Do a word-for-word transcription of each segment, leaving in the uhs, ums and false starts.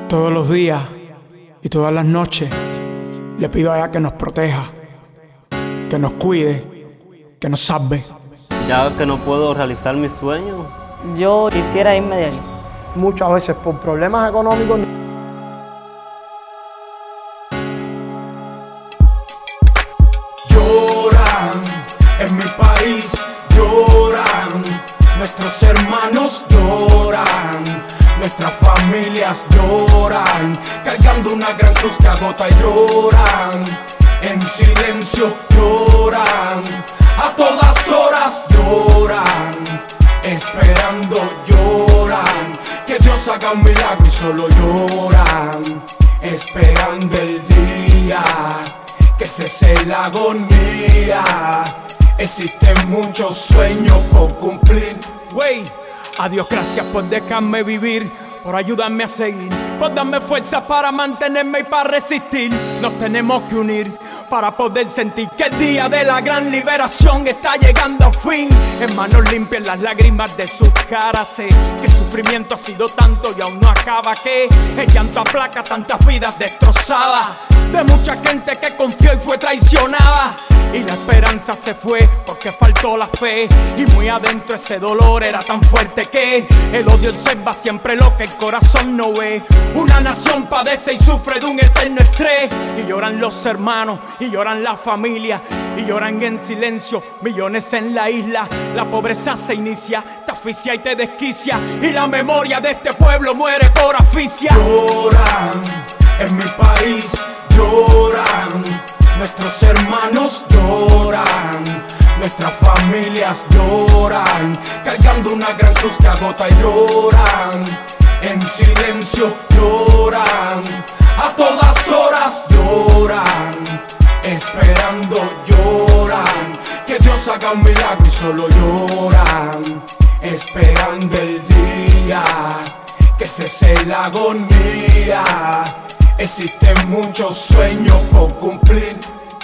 Todos los días y todas las noches le pido a ella que nos proteja, que nos cuide, que nos salve. Ya que no puedo realizar mis sueños, yo quisiera irme de aquí. Muchas veces por problemas económicos. Lloran en mi país, lloran, nuestros hermanos lloran, nuestras familias lloran, cargando una gran cruz que agota y lloran, en silencio lloran, a todas horas lloran, esperando lloran, que Dios haga un milagro y solo lloran, esperando el día que cese la agonía. Existen muchos sueños por cumplir. Wey, adiós, gracias por dejarme vivir, por ayudarme a seguir, por darme fuerza para mantenerme y para resistir. Nos tenemos que unir para poder sentir que el día de la gran liberación está llegando a fin. En manos limpias las lágrimas de sus caras. Sé que el sufrimiento ha sido tanto y aún no acaba, que el llanto aplaca tantas vidas destrozadas, de mucha gente que confió y fue traicionada. Y la esperanza se fue porque faltó la fe, y muy adentro ese dolor era tan fuerte que el odio observa siempre lo que el corazón no ve. Una nación padece y sufre de un eterno estrés, y lloran los hermanos, y lloran la familia, y lloran en silencio millones en la isla. La pobreza se inicia, te asfixia y te desquicia, y la memoria de este pueblo muere por asfixia. Lloran en mi país, lloran, nuestros hermanos lloran, nuestras familias lloran, cargando una gran cruz que agota y lloran, en silencio lloran, a todas horas lloran, esperando lloran, que Dios haga un milagro y solo lloran, esperando el día que cese la agonía. Existen muchos sueños por cumplir,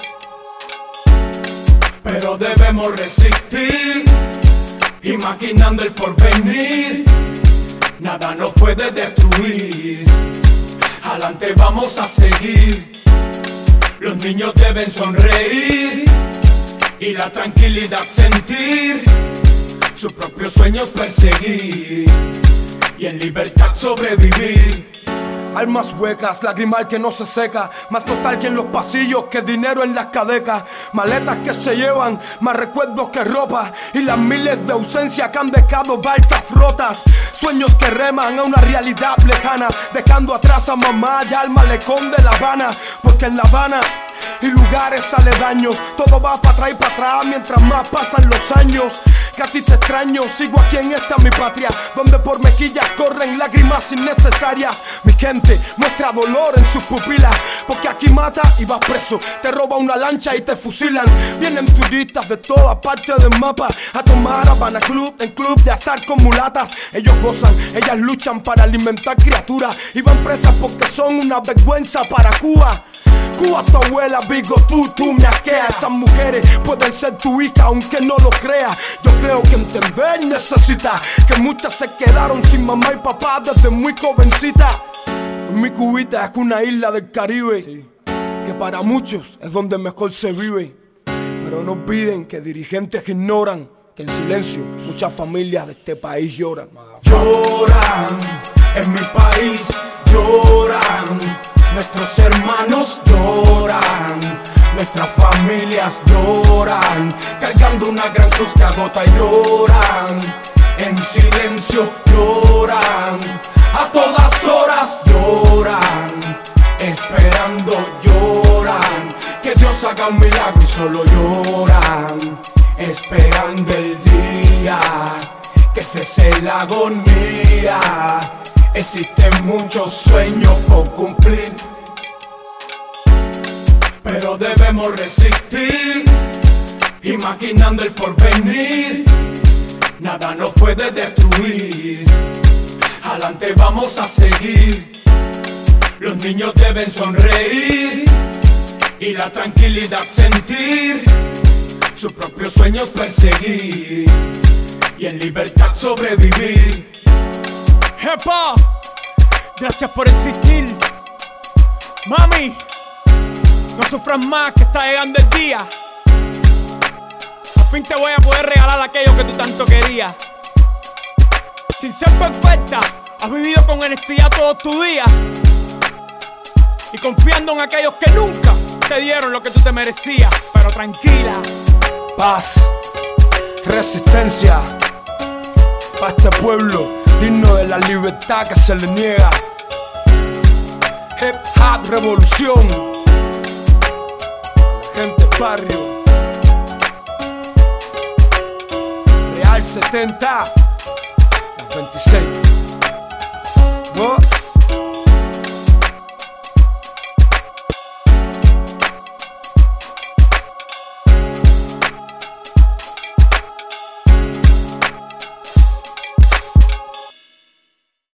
pero debemos resistir, imaginando el porvenir. Nada nos puede destruir, adelante vamos a seguir. Los niños deben sonreír y la tranquilidad sentir, sus propios sueños perseguir y en libertad sobrevivir. Almas huecas, lagrimal que no se seca, más nostalgia en los pasillos que dinero en las cadecas. Maletas que se llevan, más recuerdos que ropa, y las miles de ausencias que han dejado balsas rotas. Sueños que reman a una realidad lejana, dejando atrás a mamá y al malecón de La Habana. Porque en La Habana y lugares aledaños todo va para atrás y para atrás mientras más pasan los años. Que a ti te extraño, sigo aquí en esta mi patria, donde por mejillas corren lágrimas innecesarias. Mi gente muestra dolor en sus pupilas, porque aquí mata y vas preso, te roba una lancha y te fusilan. Vienen turistas de toda parte del mapa a tomar Habana Club en club de azar con mulatas. Ellos gozan, ellas luchan para alimentar criaturas, y van presas porque son una vergüenza para Cuba. Cuba, tu abuela, Vigo, tú, tú me asqueas. Esas mujeres pueden ser tu hija aunque no lo creas. Yo creo que entender necesita que muchas se quedaron sin mamá y papá desde muy jovencita. Mi Cubita es una isla del Caribe, sí, que para muchos es donde mejor se vive. Pero no olviden que dirigentes ignoran que en silencio muchas familias de este país lloran. Lloran en mi país, lloran, nuestros hermanos lloran, nuestras familias lloran, cargando una gran cruz que agota y lloran, en silencio lloran, a todas horas lloran, esperando lloran, que Dios haga un milagro y solo lloran, esperando el día que cese la agonía. Existen muchos sueños por cumplir, pero debemos resistir, imaginando el porvenir. Nada nos puede destruir, adelante vamos a seguir. Los niños deben sonreír y la tranquilidad sentir, sus propios sueños perseguir y en libertad sobrevivir. Hip-hop Gracias por existir. Mami, no sufras más, que está llegando el día. Al fin te voy a poder regalar aquello que tú tanto querías. Sin ser perfecta, has vivido con honestidad todos tus días, y confiando en aquellos que nunca te dieron lo que tú te merecías. Pero tranquila. Paz, resistencia, para este pueblo digno de la libertad que se le niega. Hip Hop Revolución, gente barrio, Real setenta, veintiséis.